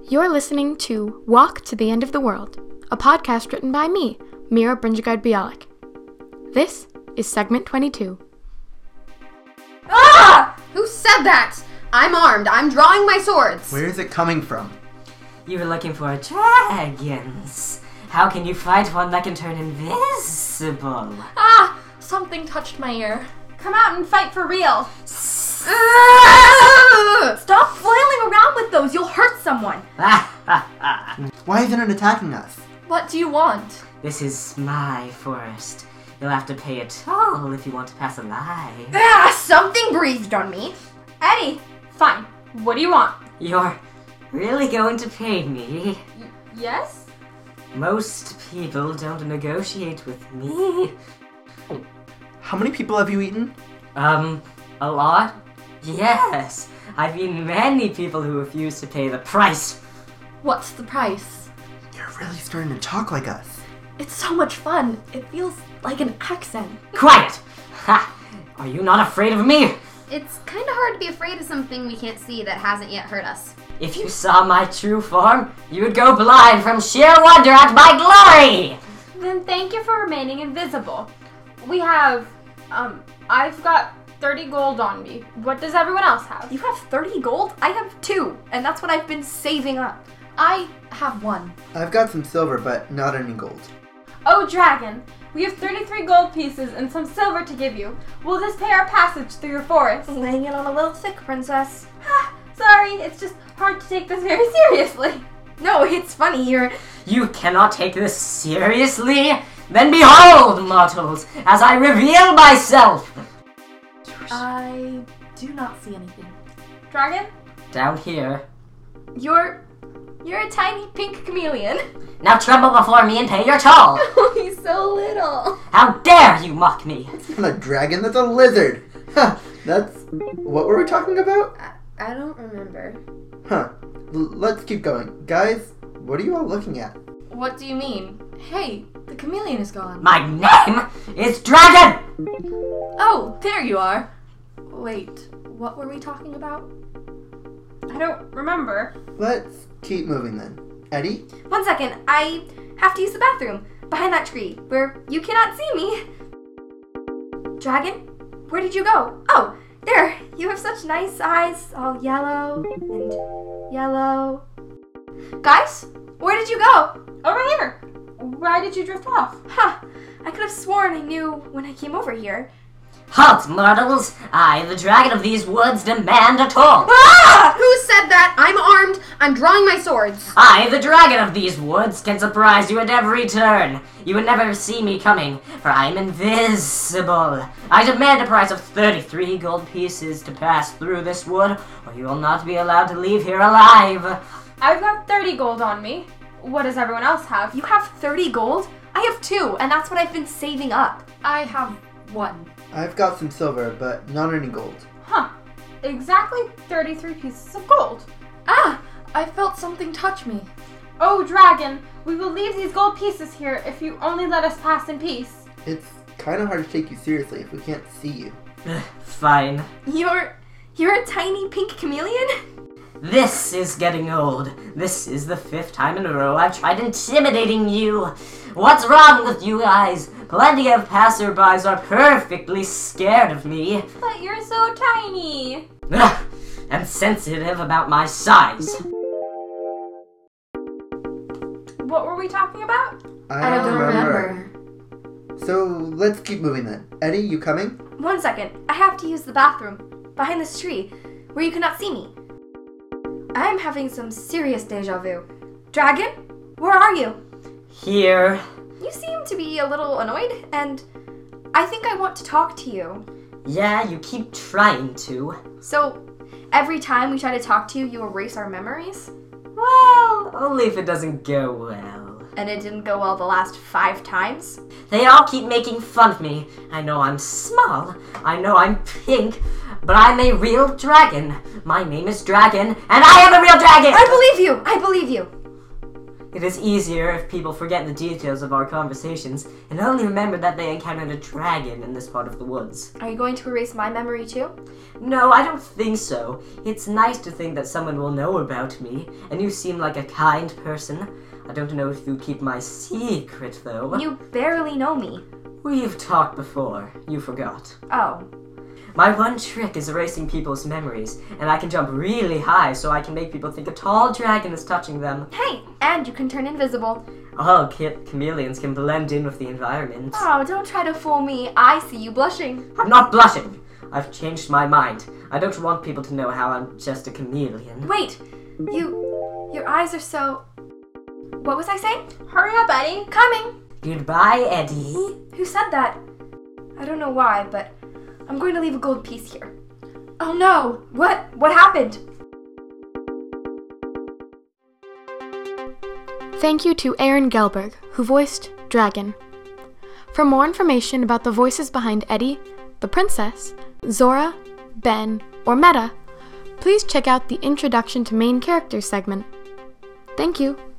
You're listening to Walk to the End of the World, a podcast written by me, Mira Brinjagard-Bialik. This is segment 22. Ah! Who said that? I'm armed. I'm drawing my swords. Where is it coming from? You were looking for dragons. How can you fight one that can turn invisible? Ah! Something touched my ear. Come out and fight for real. Stop flailing around with those. You'll hurt someone. Why isn't it attacking us? What do you want? This is my forest. You'll have to pay a toll if you want to pass alive. Ah! Something breathed on me. Eddie, fine. What do you want? You're really going to pay me? Yes? Most people don't negotiate with me. How many people have you eaten? A lot? Yes. I've eaten many people who refuse to pay the price. What's the price? You're really starting to talk like us. It's so much fun. It feels like an accent. Quiet! Ha! Are you not afraid of me? It's kind of hard to be afraid of something we can't see that hasn't yet hurt us. If you saw my true form, you would go blind from sheer wonder at my glory! Then thank you for remaining invisible. We have, I've got 30 gold on me. What does everyone else have? You have 30 gold? I have 2, and that's what I've been saving up. I have 1. I've got some silver, but not any gold. Oh, dragon, we have 33 gold pieces and some silver to give you. Will this pay our passage through your forest? Laying it on a little thick, princess. Sorry, it's just hard to take this very seriously. No, it's funny. You cannot take this seriously? Then behold, mortals, as I reveal myself! I do not see anything. Dragon? Down here. You're a tiny pink chameleon. Now tremble before me and pay your toll! He's so little. How dare you mock me! It's not a dragon, that's a lizard! Huh, that's... What were we talking about? I don't remember. Huh, let's keep going. Guys, what are you all looking at? What do you mean? Hey, the chameleon is gone. My name is Dragon! Oh, there you are. Wait, what were we talking about? I don't remember. Let's keep moving then. Eddie? 1 second, I have to use the bathroom. Behind that tree, where you cannot see me. Dragon, where did you go? Oh, there. You have such nice eyes, all yellow and yellow. Guys, where did you go? Over here. Why did you drift off? I could have sworn I knew when I came over here. Halt, mortals! I, the dragon of these woods, demand a toll! Ah! Who said that? I'm armed. I'm drawing my swords. I, the dragon of these woods, can surprise you at every turn. You would never see me coming, for I am invisible. I demand a price of 33 gold pieces to pass through this wood, or you will not be allowed to leave here alive. I've got 30 gold on me. What does everyone else have? You have 30 gold? I have 2, and that's what I've been saving up. I have 1. I've got some silver, but not any gold. Huh. Exactly 33 pieces of gold. Ah! I felt something touch me. Oh, dragon, we will leave these gold pieces here if you only let us pass in peace. It's kind of hard to take you seriously if we can't see you. Fine. You're a tiny pink chameleon? This is getting old. This is the 5th time in a row I've tried intimidating you. What's wrong with you guys? Plenty of passerbys are perfectly scared of me. But you're so tiny. Ugh, and sensitive about my size. What were we talking about? I don't remember. So, let's keep moving then. Eddie, you coming? 1 second. I have to use the bathroom. Behind this tree, where you cannot see me. I am having some serious deja vu. Dragon, where are you? Here. You seem to be a little annoyed, and I think I want to talk to you. Yeah, you keep trying to. So, every time we try to talk to you, you erase our memories? Well, only if it doesn't go well. And it didn't go well the last 5 times? They all keep making fun of me. I know I'm small. I know I'm pink. But I'm a real dragon. My name is Dragon, and I am a real dragon! I believe you! I believe you! It is easier if people forget the details of our conversations and only remember that they encountered a dragon in this part of the woods. Are you going to erase my memory too? No, I don't think so. It's nice to think that someone will know about me, and you seem like a kind person. I don't know if you keep my secret, though. You barely know me. We've talked before. You forgot. Oh. My one trick is erasing people's memories, and I can jump really high so I can make people think a tall dragon is touching them. Hey, and you can turn invisible. All chameleons can blend in with the environment. Oh, don't try to fool me. I see you blushing. I'm not blushing. I've changed my mind. I don't want people to know how I'm just a chameleon. Wait, your eyes are so... What was I saying? Hurry up, Eddie. Coming. Goodbye, Eddie. Who said that? I don't know why, but I'm going to leave a gold piece here. Oh no! What happened? Thank you to Aaron Gelberg, who voiced Dragon. For more information about the voices behind Eddie, the Princess, Zora, Ben, or Meta, please check out the Introduction to Main Characters segment. Thank you.